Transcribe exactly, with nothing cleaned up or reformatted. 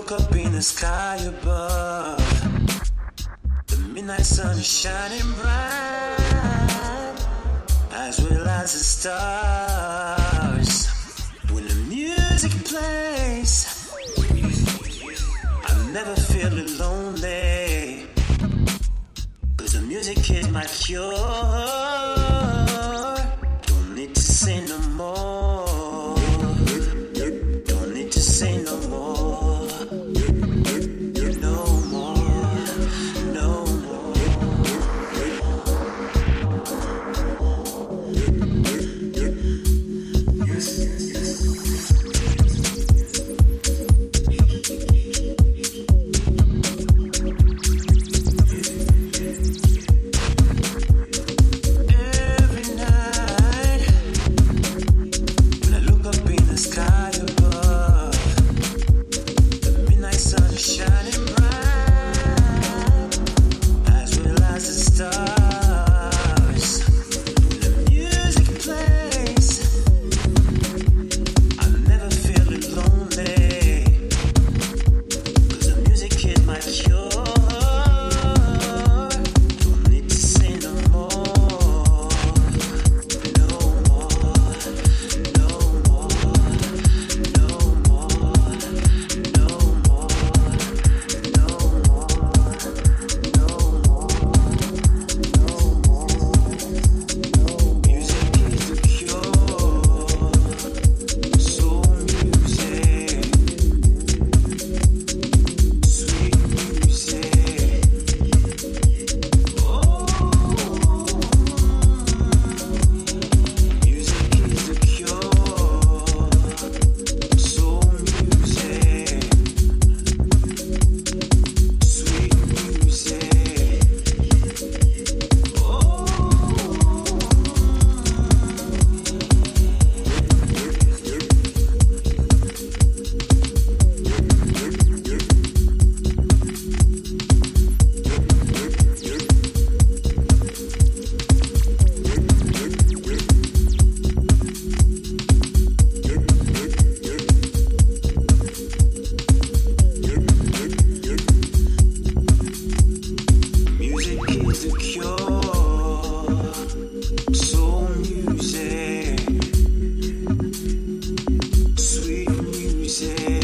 look up in the sky above, the midnight sun is shining bright, as well as the stars. When the music plays, I never feel lonely, 'cause the music is my cure. Don't need to say no more. Don't need to say no more. No more. No more. Every night when I look up in the sky above, the midnight sun is shining bright, as well as the stars. When the music plays, I never feel lonely, 'cause the music is my cure. Don't need to say no more. No more. No more. No more. No more. No more. No more. Music is the cure. Soul music. Sweet music. Oh, music is the cure. Soul music. Sweet music. Oh. Music is the cure. Soul music. Sweet music.